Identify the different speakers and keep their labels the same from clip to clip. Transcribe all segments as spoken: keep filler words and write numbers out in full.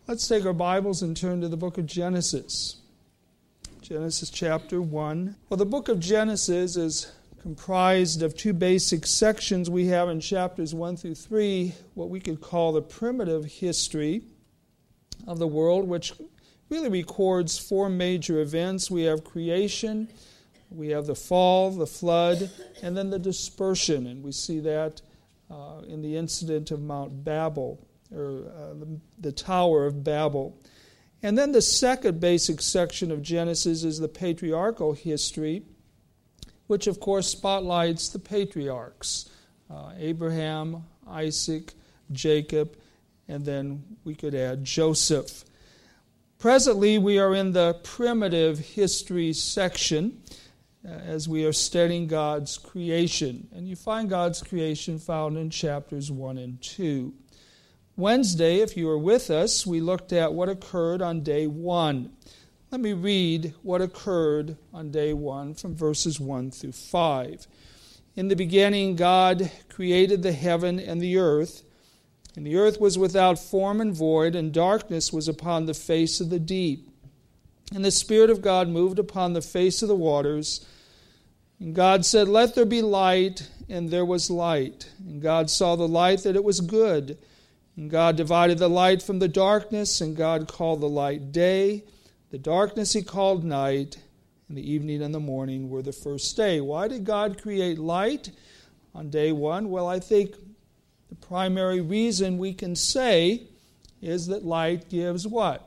Speaker 1: Let's take our Bibles and turn to the book of Genesis. Genesis chapter one. Well, the book of Genesis is comprised of two basic sections. We have in chapters one through three what we could call the primitive history of the world, which really records four major events. We have creation, we have the fall, the flood, and then the dispersion. And we see that uh, in the incident of Mount Babel, or uh, the, the Tower of Babel. And then the second basic section of Genesis is the patriarchal history, which of course spotlights the patriarchs, uh, Abraham, Isaac, Jacob, and then we could add Joseph. Presently we are in the primitive history section uh, as we are studying God's creation. And you find God's creation found in chapters one and two. Wednesday, if you were with us, we looked at what occurred on day one. Let me read what occurred on day one from verses one through five. In the beginning, God created the heaven and the earth, and the earth was without form and void, and darkness was upon the face of the deep. And the Spirit of God moved upon the face of the waters. And God said, "Let there be light," and there was light. And God saw the light that it was good. And God divided the light from the darkness, and God called the light day. The darkness he called night, and the evening and the morning were the first day. Why did God create light on day one? Well, I think the primary reason we can say is that light gives what?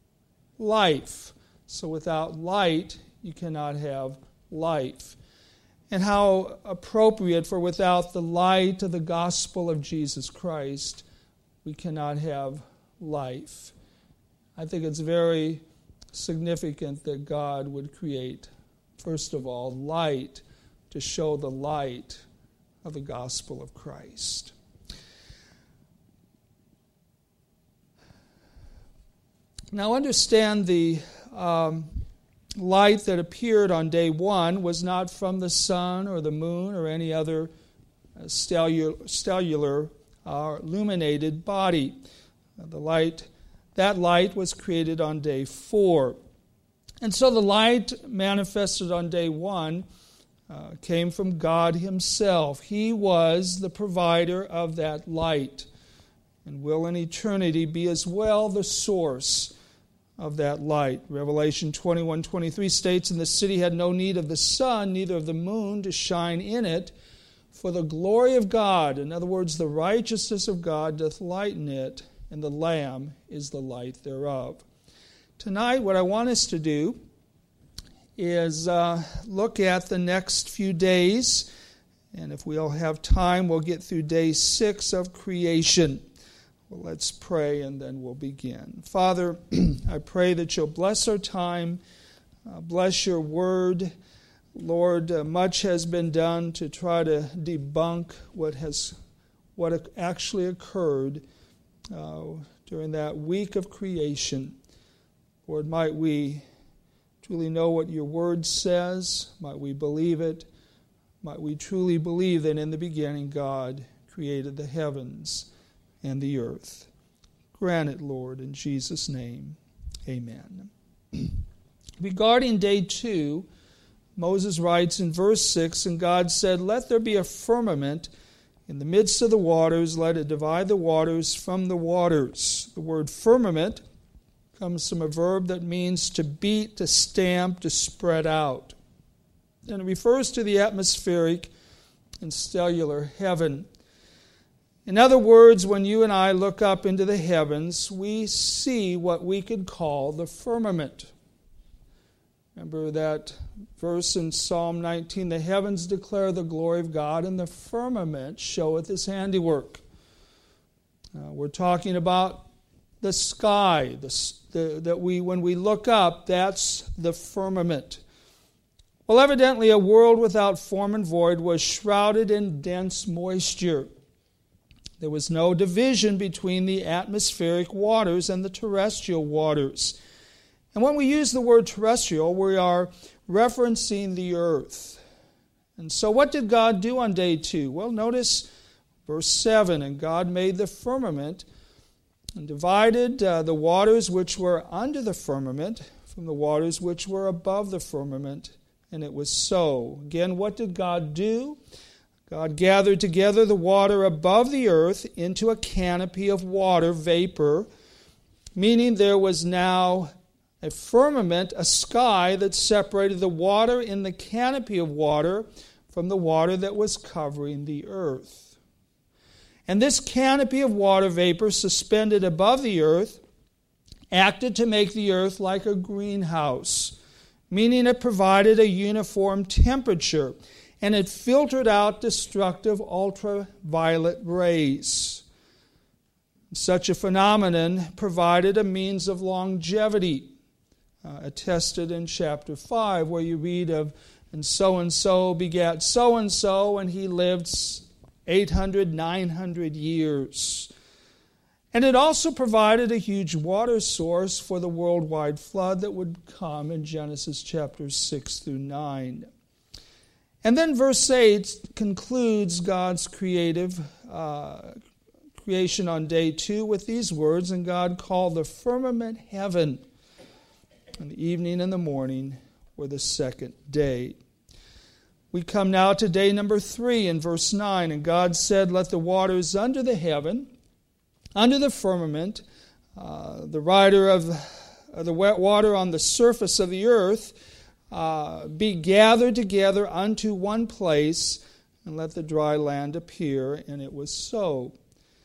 Speaker 1: Life. So without light, you cannot have life. And how appropriate, for without the light of the gospel of Jesus Christ, we cannot have life. I think it's very significant that God would create, first of all, light to show the light of the gospel of Christ. Now understand the um, light that appeared on day one was not from the sun or the moon or any other uh, stellar, stellar uh, illuminated body. Uh, the light, that light was created on day four. And so the light manifested on day one uh, came from God himself. He was the provider of that light and will in eternity be as well the source of that light. Revelation twenty-one twenty-three states, "And the city had no need of the sun, neither of the moon to shine in it, for the glory of God," in other words, the righteousness of God, "doth lighten it, and the Lamb is the light thereof." Tonight, what I want us to do is uh, look at the next few days, and if we'll have time, we'll get through day six of creation. Well, let's pray, and then we'll begin. Father, I pray that you'll bless our time, uh, bless your word. Lord, uh, much has been done to try to debunk what has, what actually occurred uh, during that week of creation. Lord, might we truly know what your word says? Might we believe it? Might we truly believe that in the beginning God created the heavens and the earth? Grant it, Lord, in Jesus' name. Amen. Regarding day two, Moses writes in verse six, "And God said, Let there be a firmament in the midst of the waters, let it divide the waters from the waters." The word firmament comes from a verb that means to beat, to stamp, to spread out. And it refers to the atmospheric and stellar heaven. In other words, when you and I look up into the heavens, we see what we could call the firmament. Remember that verse in Psalm nineteen, "The heavens declare the glory of God, and the firmament showeth his handiwork." Uh, we're talking about the sky, the, the, that we, when we look up, that's the firmament. Well, evidently a world without form and void was shrouded in dense moisture. There was no division between the atmospheric waters and the terrestrial waters. And when we use the word terrestrial, we are referencing the earth. And so what did God do on day two? Well, notice verse seven, "And God made the firmament and divided uh, the waters which were under the firmament from the waters which were above the firmament, and it was so. Again, what did God do? God gathered together the water above the earth into a canopy of water vapor, meaning there was now a firmament, a sky that separated the water in the canopy of water from the water that was covering the earth. And this canopy of water vapor suspended above the earth acted to make the earth like a greenhouse, meaning it provided a uniform temperature, and it filtered out destructive ultraviolet rays. Such a phenomenon provided a means of longevity, uh, attested in chapter five, where you read of, and so-and-so begat so-and-so, and he lived eight hundred, nine hundred years. And it also provided a huge water source for the worldwide flood that would come in Genesis chapters six through nine. And then verse eight concludes God's creative uh, creation on day two with these words, and God called the firmament heaven, and the evening and the morning were the second day. We come now to day number three in verse nine, and God said, let the waters under the heaven, under the firmament, uh, the rider of uh, the wet water on the surface of the earth, uh, be gathered together unto one place, and let the dry land appear. And it was so.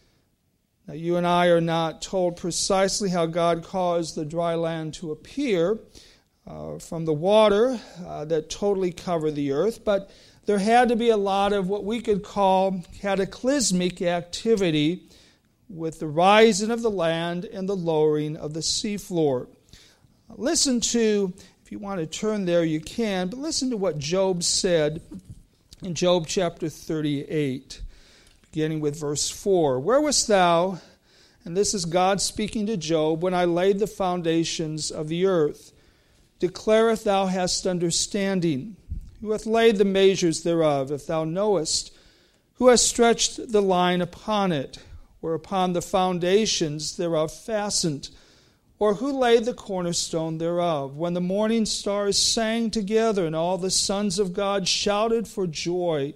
Speaker 1: Now you and I are not told precisely how God caused the dry land to appear uh, from the water uh, that totally covered the earth, but there had to be a lot of what we could call cataclysmic activity with the rising of the land and the lowering of the seafloor. Listen to, if you want to turn there, you can, but listen to what Job said in Job chapter thirty-eight, beginning with verse four. Where wast thou, and this is God speaking to Job, when I laid the foundations of the earth? Declare if thou hast understanding. Who hath laid the measures thereof, if thou knowest? Who hath stretched the line upon it? Whereupon the foundations thereof fastened, or who laid the cornerstone thereof? When the morning stars sang together, and all the sons of God shouted for joy,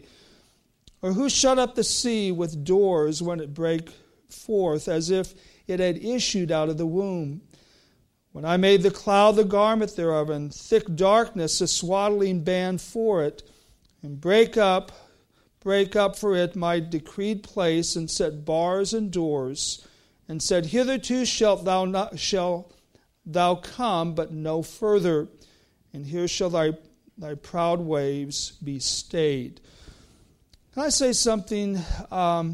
Speaker 1: or who shut up the sea with doors when it brake forth, as if it had issued out of the womb? When I made the cloud the garment thereof, and thick darkness a swaddling band for it, and break up Break up for it my decreed place, and set bars and doors, and said, hitherto shalt thou not shall thou come, but no further, and here shall thy thy proud waves be stayed. Can I say something? Um,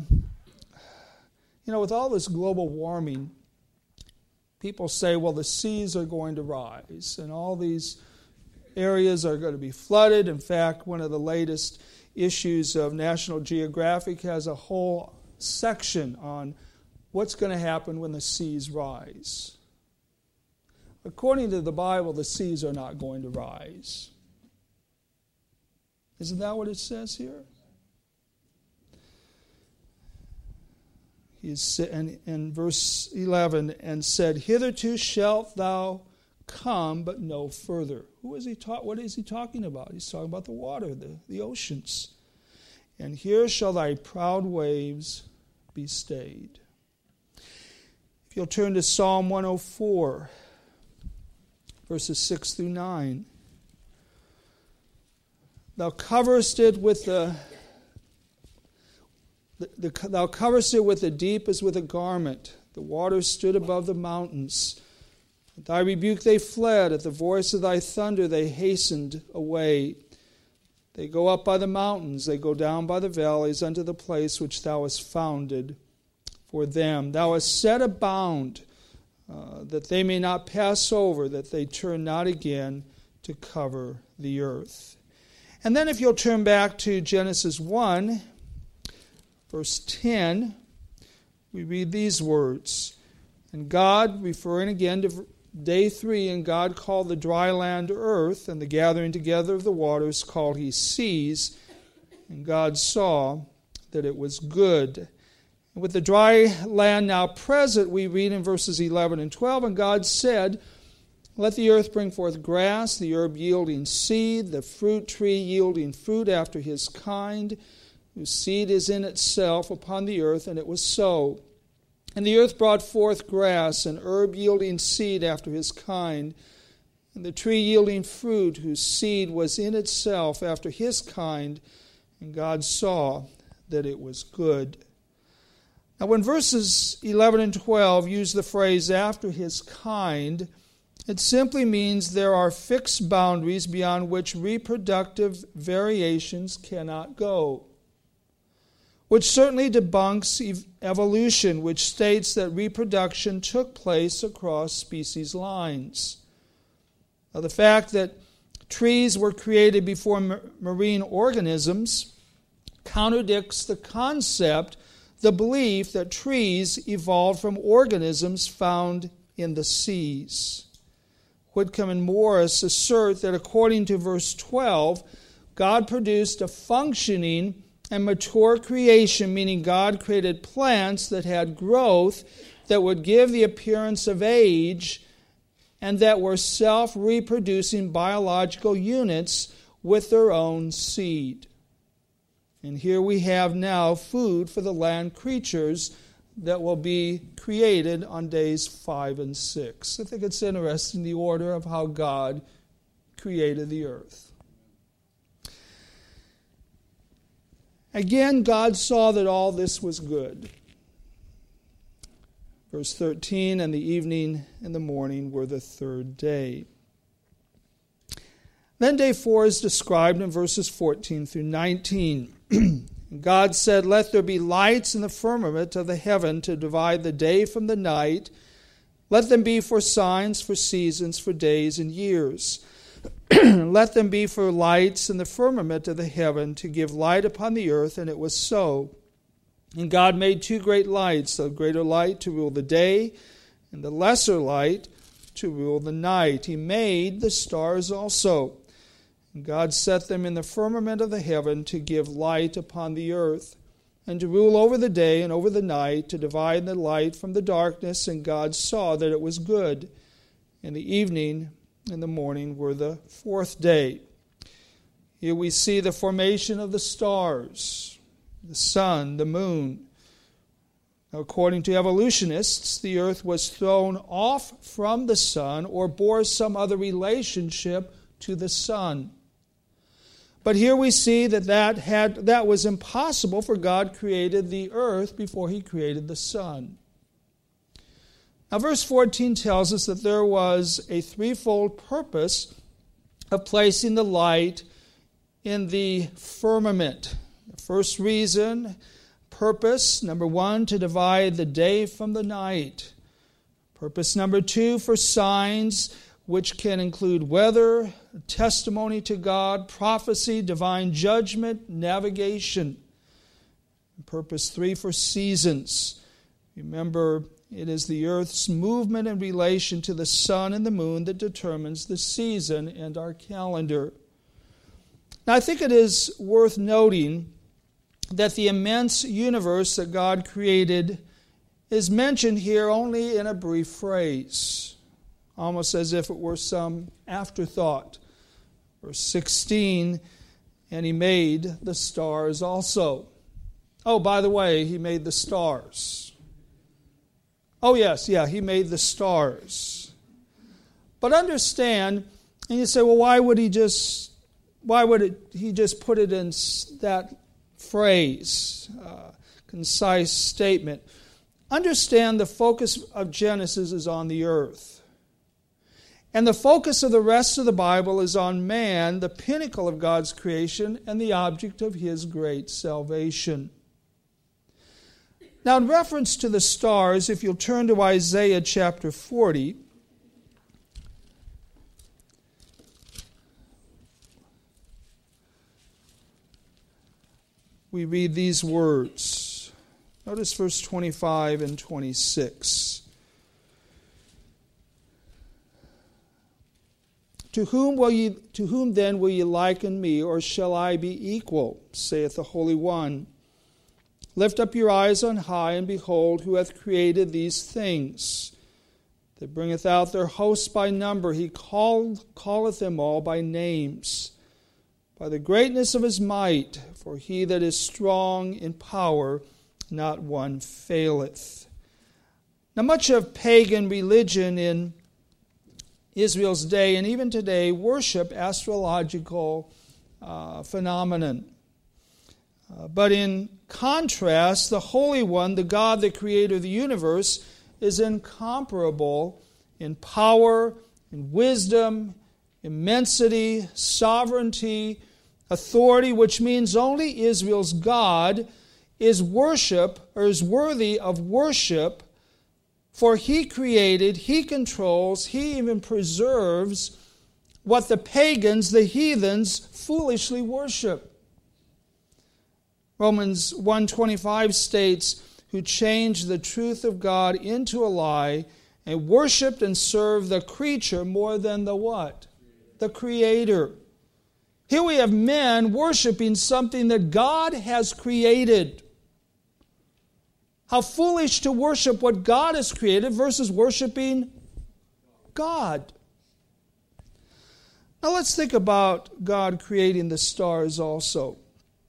Speaker 1: you know, with all this global warming, people say, well, the seas are going to rise, and all these areas are going to be flooded. In fact, one of the latest issues of National Geographic has a whole section on what's going to happen when the seas rise. According to the Bible, the seas are not going to rise. Isn't that what it says here? He is in, in verse eleven, and said, hitherto shalt thou come, but no further. Who is he ta- what is he talking about? He's talking about the water, the, the oceans. And here shall thy proud waves be stayed. If you'll turn to Psalm one oh four, verses six through nine. Thou coverest it with the, the, the thou coverest it with the deep as with a garment. The waters stood above the mountains. At thy rebuke they fled. At the voice of thy thunder they hastened away. They go up by the mountains. They go down by the valleys unto the place which thou hast founded for them. Thou hast set a bound uh, that they may not pass over, that they turn not again to cover the earth. And then if you'll turn back to Genesis one, verse ten, we read these words. And God, referring again to day three, and God called the dry land earth, and the gathering together of the waters called he seas. And God saw that it was good. With the dry land now present, we read in verses eleven and twelve, and God said, let the earth bring forth grass, the herb yielding seed, the fruit tree yielding fruit after his kind, whose seed is in itself upon the earth, and it was so. And the earth brought forth grass, and herb yielding seed after his kind, and the tree yielding fruit, whose seed was in itself after his kind, and God saw that it was good. Now, when verses eleven and twelve use the phrase after his kind, it simply means there are fixed boundaries beyond which reproductive variations cannot go, which certainly debunks evolution, which states that reproduction took place across species lines. Now, the fact that trees were created before marine organisms contradicts the concept, the belief that trees evolved from organisms found in the seas. Whitcomb and Morris assert that according to verse twelve, God produced a functioning and mature creation, meaning God created plants that had growth, that would give the appearance of age, and that were self-reproducing biological units with their own seed. And here we have now food for the land creatures that will be created on days five and six. I think it's interesting, the order of how God created the earth. Again, God saw that all this was good. Verse thirteen, and the evening and the morning were the third day. Then day four is described in verses fourteen through nineteen. God said, let there be lights in the firmament of the heaven to divide the day from the night. Let them be for signs, for seasons, for days and years. Let them be for lights in the firmament of the heaven to give light upon the earth. And it was so. And God made two great lights, the greater light to rule the day, and the lesser light to rule the night. He made the stars also. And God set them in the firmament of the heaven to give light upon the earth, and to rule over the day and over the night, to divide the light from the darkness. And God saw that it was good. And the evening and the morning were the fourth day. Here we see the formation of the stars, the sun, the moon. Now, according to evolutionists, the earth was thrown off from the sun or bore some other relationship to the sun. But here we see that that, had, that was impossible, for God created the earth before he created the sun. Now, verse fourteen tells us that there was a threefold purpose of placing the light in the firmament. The first reason, purpose, number one, to divide the day from the night. Purpose number two, for signs, which can include weather, testimony to God, prophecy, divine judgment, navigation. Purpose three, for seasons. Remember, it is the earth's movement in relation to the sun and the moon that determines the season and our calendar. Now, I think it is worth noting that the immense universe that God created is mentioned here only in a brief phrase, almost as if it were some afterthought. Verse sixteen, and he made the stars also. Oh, by the way, he made the stars. Oh, yes, yeah, he made the stars. But understand, and you say, well, why would he just, why would it, he just put it in that phrase, uh, concise statement? Understand the focus of Genesis is on the earth. And the focus of the rest of the Bible is on man, the pinnacle of God's creation and the object of his great salvation. Now, in reference to the stars, if you'll turn to Isaiah chapter forty, we read these words. Notice verse twenty-five and twenty-six. To whom will ye, to whom then will ye liken me, or shall I be equal, saith the Holy One? Lift up your eyes on high, and behold, who hath created these things, that bringeth out their hosts by number. He called, calleth them all by names, by the greatness of his might, for he that is strong in power, not one faileth. Now much of pagan religion in Israel's day, and even today, worship astrological uh, phenomenon. Uh, but in contrast, the Holy One, the God, the Creator of the universe, is incomparable in power, in wisdom, immensity, sovereignty, authority, which means only Israel's God is worship, or is worthy of worship, for He created, He controls, He even preserves what the pagans, the heathens, foolishly worship. Romans one twenty-five states, who changed the truth of God into a lie and worshipped and served the creature more than the what? The Creator. Here we have men worshiping something that God has created. How foolish to worship what God has created versus worshiping God. Now let's think about God creating the stars also.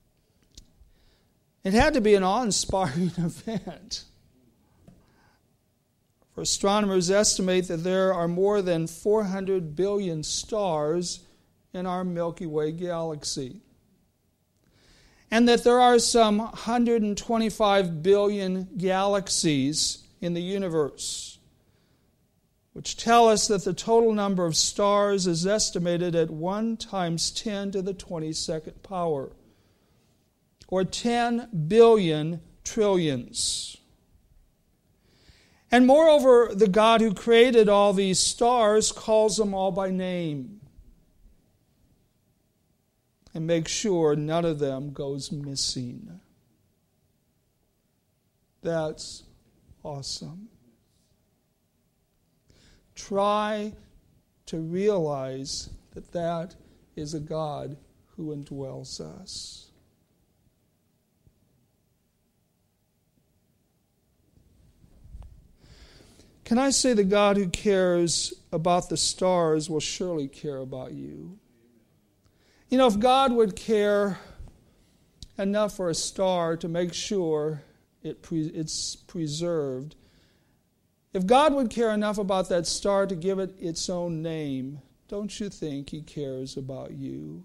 Speaker 1: It had to be an awe-inspiring event. For astronomers estimate that there are more than four hundred billion stars in our Milky Way galaxy, and that there are some one hundred twenty-five billion galaxies in the universe, which tell us that the total number of stars is estimated at one times ten to the twenty-second power, or ten billion trillions. And moreover, the God who created all these stars calls them all by name and makes sure none of them goes missing. That's awesome. Try to realize that that is a God who indwells us. Can I say the God who cares about the stars will surely care about you? You know, if God would care enough for a star to make sure it pre- it's preserved, if God would care enough about that star to give it its own name, don't you think He cares about you,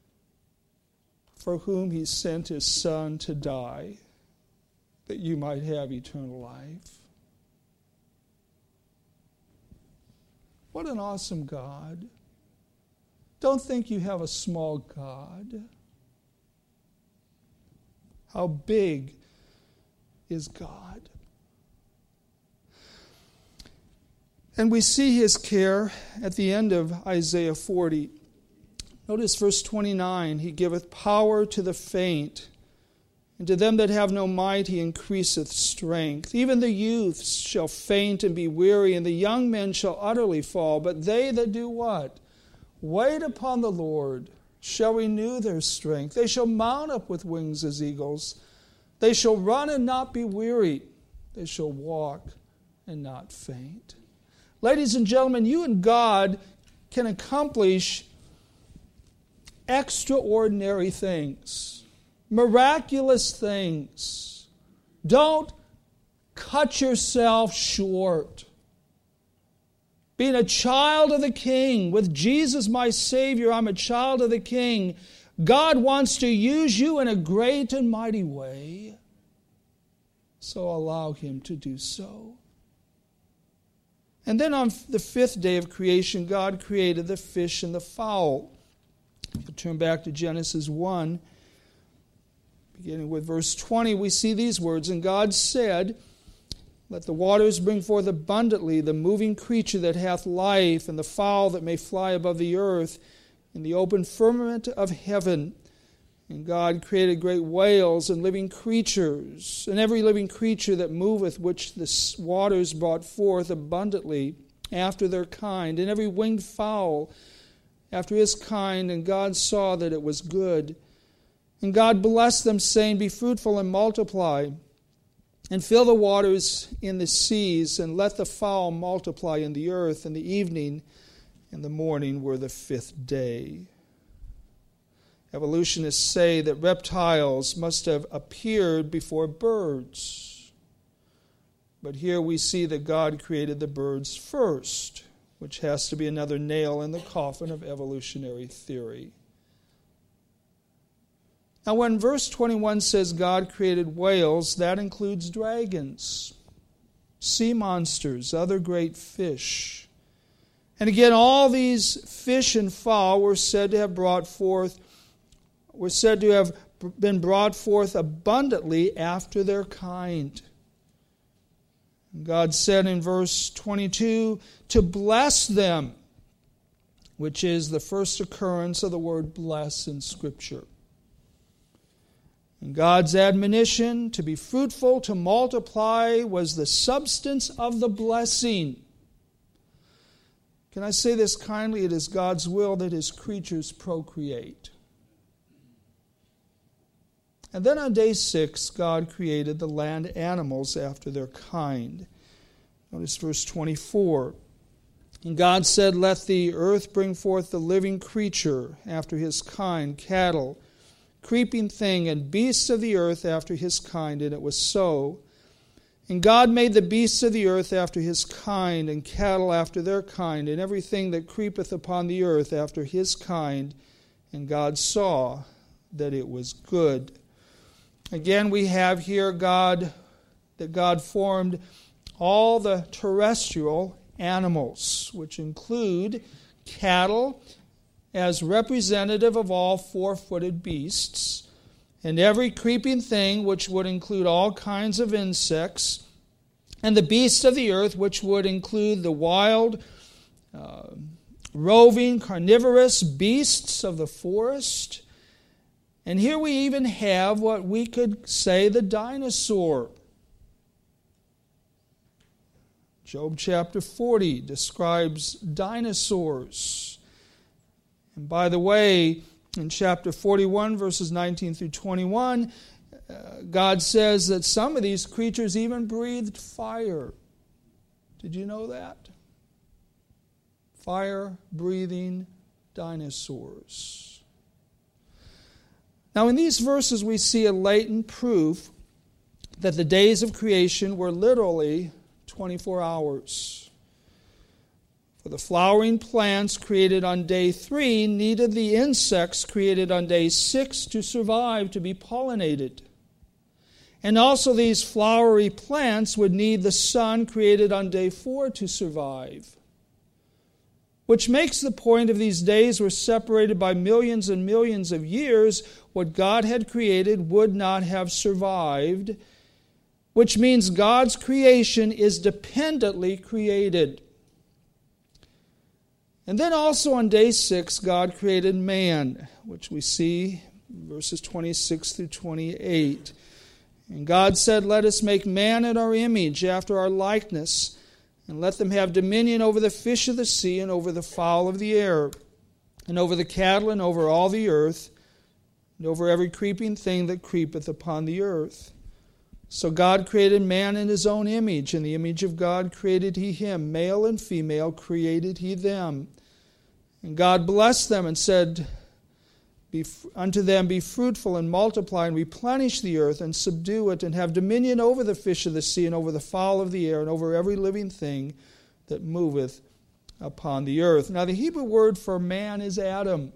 Speaker 1: for whom He sent His Son to die, that you might have eternal life? What an awesome God. Don't think you have a small God. How big is God? And we see His care at the end of Isaiah forty. Notice verse twenty-nine. He giveth power to the faint, and to them that have no might He increaseth strength. Even the youths shall faint and be weary, and the young men shall utterly fall. But they that do what? Wait upon the Lord shall renew their strength. They shall mount up with wings as eagles. They shall run and not be weary. They shall walk and not faint. Ladies and gentlemen, you and God can accomplish extraordinary things. Miraculous things. Don't cut yourself short. Being a child of the King, with Jesus my Savior, I'm a child of the King. God wants to use you in a great and mighty way. So allow Him to do so. And then on the fifth day of creation, God created the fish and the fowl. If you turn back to Genesis one, beginning with verse twenty, we see these words. And God said, let the waters bring forth abundantly the moving creature that hath life, and the fowl that may fly above the earth, in the open firmament of heaven. And God created great whales and living creatures, and every living creature that moveth, which the waters brought forth abundantly after their kind, and every winged fowl after his kind. And God saw that it was good. And God blessed them, saying, Be fruitful and multiply, and fill the waters in the seas, and let the fowl multiply in the earth. And the evening and the morning were the fifth day. Evolutionists say that reptiles must have appeared before birds. But here we see that God created the birds first, which has to be another nail in the coffin of evolutionary theory. Now, when verse twenty-one says God created whales, that includes dragons, sea monsters, other great fish. And again, all these fish and fowl were said to have brought forth, were said to have been brought forth abundantly after their kind. God said in verse twenty-two, to bless them, which is the first occurrence of the word bless in Scripture. And God's admonition to be fruitful, to multiply, was the substance of the blessing. Can I say this kindly? It is God's will that His creatures procreate. And then on day six, God created the land animals after their kind. Notice verse twenty-four. And God said, Let the earth bring forth the living creature after his kind, cattle, creeping thing, and beasts of the earth after his kind. And it was so. And God made the beasts of the earth after his kind, and cattle after their kind, and everything that creepeth upon the earth after his kind. And God saw that it was good. Again, we have here God, that God formed all the terrestrial animals, which include cattle as representative of all four-footed beasts, and every creeping thing, which would include all kinds of insects, and the beasts of the earth, which would include the wild, uh, roving, carnivorous beasts of the forest. And here we even have what we could say the dinosaur. Job chapter forty describes dinosaurs. And by the way, in chapter forty-one, verses nineteen through twenty-one, uh, God says that some of these creatures even breathed fire. Did you know that? Fire-breathing dinosaurs. Now, in these verses, we see a latent proof that the days of creation were literally twenty-four hours. For the flowering plants created on day three needed the insects created on day six to survive, to be pollinated. And also these flowery plants would need the sun created on day four to survive. Which makes the point of these days were separated by millions and millions of years. What God had created would not have survived, which means God's creation is dependently created. And then also on day six, God created man, which we see verses twenty-six through twenty-eight. And God said, Let us make man in our image, after our likeness, and let them have dominion over the fish of the sea, and over the fowl of the air, and over the cattle, and over all the earth, and over every creeping thing that creepeth upon the earth. So God created man in his own image. In the image of God created he him. Male and female created he them. And God blessed them and said, Be, unto them, Be fruitful and multiply and replenish the earth and subdue it, and have dominion over the fish of the sea, and over the fowl of the air, and over every living thing that moveth upon the earth. Now the Hebrew word for man is Adam.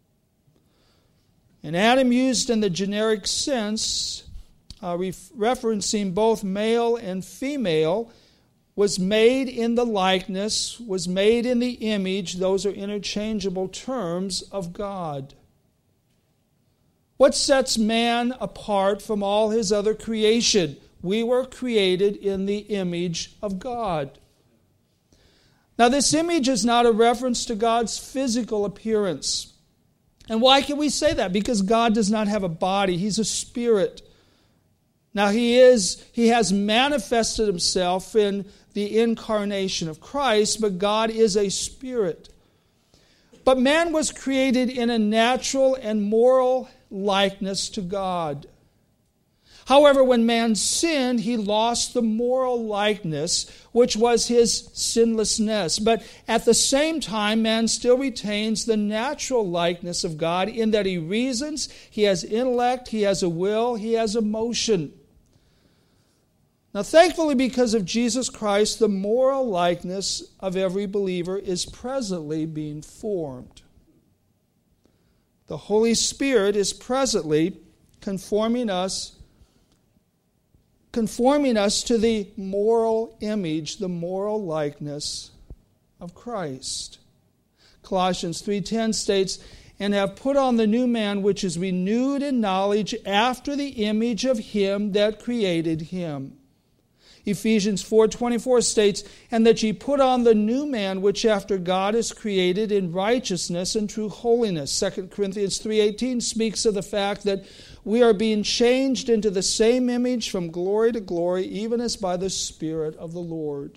Speaker 1: And Adam, used in the generic sense, uh, ref- referencing both male and female, was made in the likeness, was made in the image, those are interchangeable terms, of God. What sets man apart from all his other creation? We were created in the image of God. Now, this image is not a reference to God's physical appearance. And why can we say that? Because God does not have a body. He's a spirit. Now, he is, he has manifested himself in the incarnation of Christ, but God is a spirit. But man was created in a natural and moral likeness to God. However, when man sinned, he lost the moral likeness, which was his sinlessness. But at the same time, man still retains the natural likeness of God in that he reasons, he has intellect, he has a will, he has emotion. Now, thankfully, because of Jesus Christ, the moral likeness of every believer is presently being formed. The Holy Spirit is presently conforming us conforming us to the moral image, the moral likeness of Christ. Colossians three ten states, "And have put on the new man, which is renewed in knowledge after the image of him that created him." Ephesians four twenty-four states, "And that ye put on the new man, which after God is created in righteousness and true holiness." Second Corinthians three eighteen speaks of the fact that we are being changed into the same image from glory to glory, even as by the Spirit of the Lord.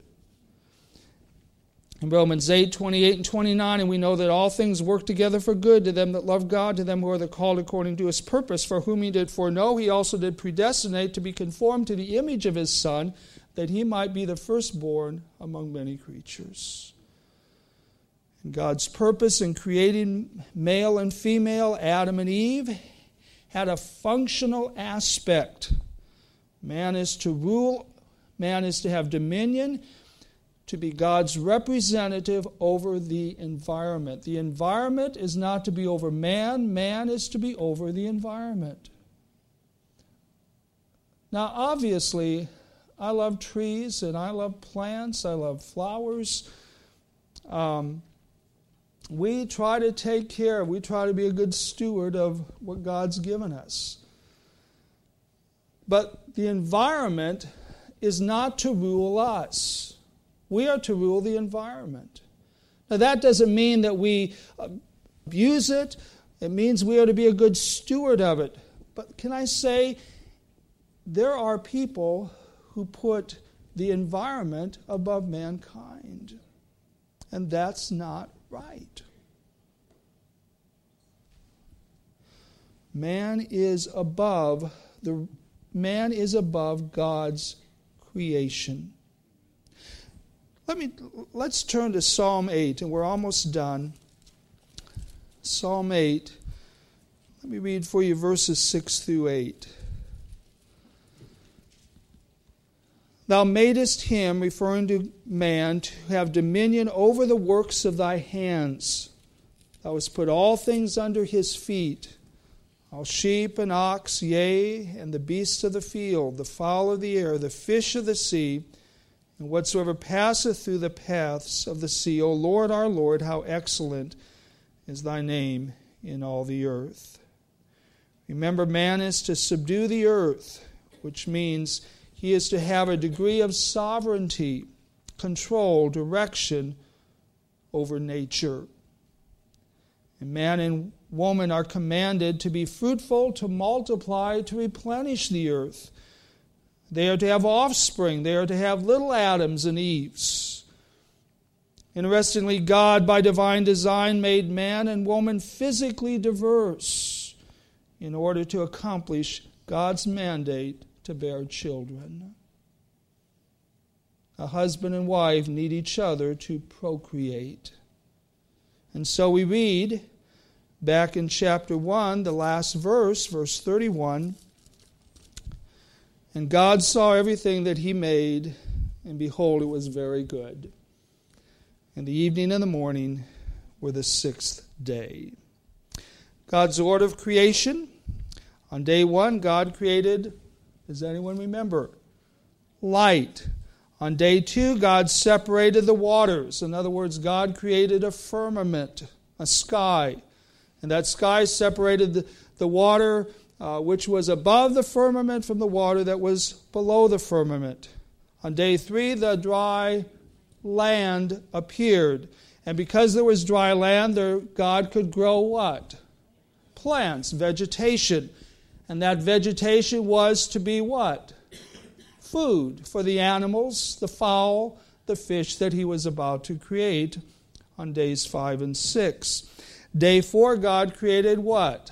Speaker 1: In Romans eight twenty-eight and twenty-nine, "And we know that all things work together for good to them that love God, to them who are the called according to his purpose, for whom he did foreknow, he also did predestinate to be conformed to the image of his Son, that he might be the firstborn among many creatures." And God's purpose in creating male and female, Adam and Eve, had a functional aspect. Man is to rule, man is to have dominion, to be God's representative over the environment. The environment is not to be over man, man is to be over the environment. Now, obviously, I love trees and I love plants, I love flowers. Um, we try to take care, we try to be a good steward of what God's given us. But the environment is not to rule us. We are to rule the environment. Now, that doesn't mean that we abuse it. It means we are to be a good steward of it. But can I say, there are people who put the environment above mankind. And that's not right. Man is above the man is above God's creation. Let me let's turn to Psalm eight, and we're almost done. Psalm eight. Let me read for you verses six through eight. "Thou madest him," referring to man, "to have dominion over the works of thy hands. Thou hast put all things under his feet, all sheep and ox, yea, and the beasts of the field, the fowl of the air, the fish of the sea, and whatsoever passeth through the paths of the sea. O Lord, our Lord, how excellent is thy name in all the earth." Remember, man is to subdue the earth, which means he is to have a degree of sovereignty, control, direction over nature. And man and woman are commanded to be fruitful, to multiply, to replenish the earth. They are to have offspring. They are to have little Adams and Eves. Interestingly, God, by divine design, made man and woman physically diverse in order to accomplish God's mandate to bear children. A husband and wife need each other to procreate. And so we read back in chapter one, the last verse, verse thirty-one, "And God saw everything that he made, and behold, it was very good. And the evening and the morning were the sixth day." God's order of creation. On day one, God created, does anyone remember? Light. On day two, God separated the waters. In other words, God created a firmament, a sky. And that sky separated the, the water uh, which was above the firmament from the water that was below the firmament. On day three, the dry land appeared. And because there was dry land, there God could grow what? Plants, vegetation. And that vegetation was to be what? Food for the animals, the fowl, the fish that he was about to create on days five and six. Day four, God created what?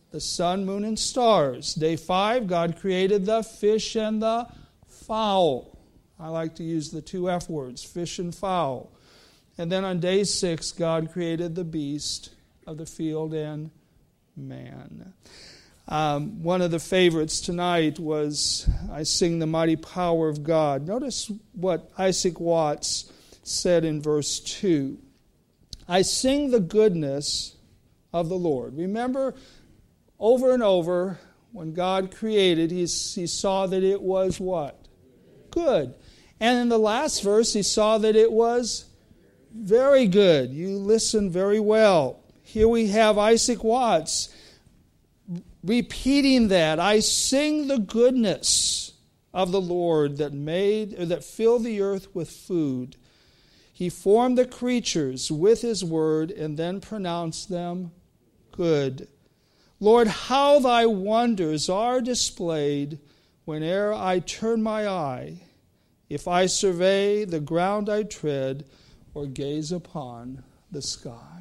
Speaker 1: the sun, moon, and stars. Day five, God created the fish and the fowl. I like to use the two F words, fish and fowl. And then on day six, God created the beast of the field and man. Um, one of the favorites tonight was I Sing the Mighty Power of God. Notice what Isaac Watts said in verse two. I sing the goodness of the Lord. Remember, over and over, when God created, he, he saw that it was what? Good. And in the last verse, he saw that it was very good. You listen very well. Here we have Isaac Watts repeating that. I sing the goodness of the Lord that made or that filled the earth with food. He formed the creatures with his word and then pronounced them good. Lord, how thy wonders are displayed whene'er I turn my eye, if I survey the ground I tread or gaze upon the sky.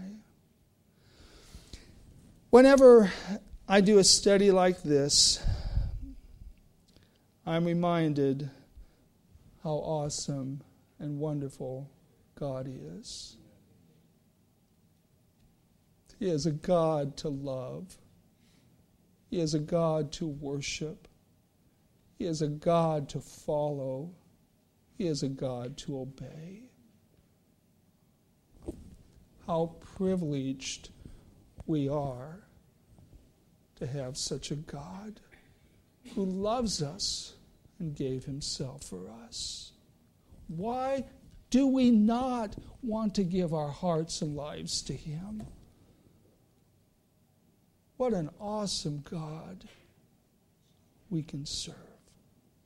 Speaker 1: Whenever I do a study like this, I'm reminded how awesome and wonderful God is. He is a God to love. He is a God to worship. He is a God to follow. He is a God to obey. How privileged we are to have such a God who loves us and gave himself for us. Why do we not want to give our hearts and lives to him? What an awesome God we can serve.